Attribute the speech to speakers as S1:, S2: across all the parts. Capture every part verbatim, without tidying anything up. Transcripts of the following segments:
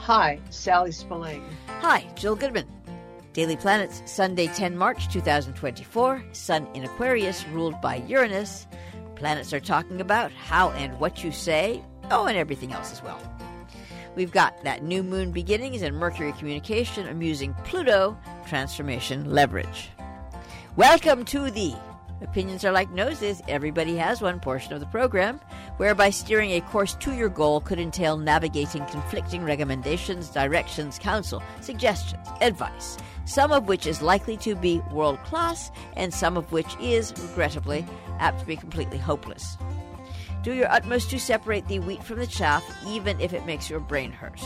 S1: Hi, Sally Spillane.
S2: Hi, Jill Goodman. Daily Planets, Sunday, the tenth of March, twenty twenty-four. Sun in Aquarius, ruled by Uranus. Planets are talking about how and what you say. Oh, and everything else as well. We've got that new moon beginnings and Mercury communication, amusing Pluto, transformation leverage. Welcome to the Opinions Are Like Noses, Everybody Has One portion of the program, whereby steering a course to your goal could entail navigating conflicting recommendations, directions, counsel, suggestions, advice, some of which is likely to be world-class, and some of which is, regrettably, apt to be completely hopeless. Do your utmost to separate the wheat from the chaff, even if it makes your brain hurt.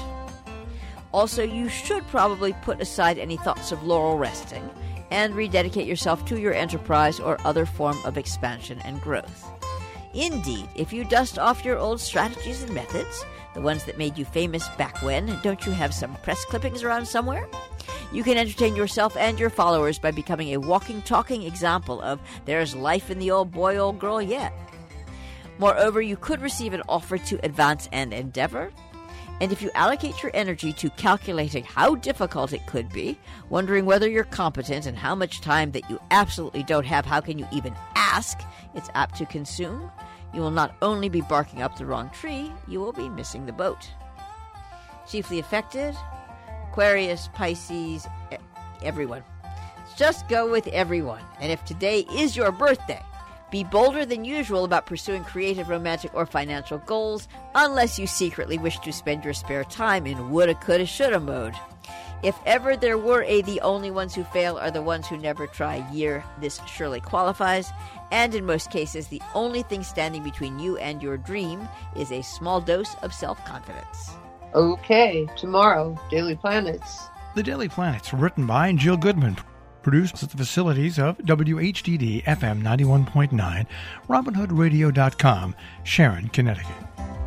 S2: Also, you should probably put aside any thoughts of laurel resting and rededicate yourself to your enterprise or other form of expansion and growth. Indeed, if you dust off your old strategies and methods, the ones that made you famous back when, don't you have some press clippings around somewhere? You can entertain yourself and your followers by becoming a walking, talking example of there's life in the old boy, old girl yet. Moreover, you could receive an offer to advance and endeavor. And if you allocate your energy to calculating how difficult it could be, wondering whether you're competent and how much time that you absolutely don't have, how can you even ask, it's apt to consume, you will not only be barking up the wrong tree, you will be missing the boat. Chiefly affected, Aquarius, Pisces, everyone. Just go with everyone. And if today is your birthday, be bolder than usual about pursuing creative, romantic, or financial goals, unless you secretly wish to spend your spare time in woulda, coulda, shoulda mode. If ever there were a the only ones who fail are the ones who never try year, this surely qualifies, and in most cases, the only thing standing between you and your dream is a small dose of self-confidence.
S1: Okay, tomorrow, Daily Planets.
S3: The Daily Planets, written by Jill Goodman. Produced at the facilities of W H D D F M ninety-one point nine, Robin Hood Radio dot com, Sharon, Connecticut.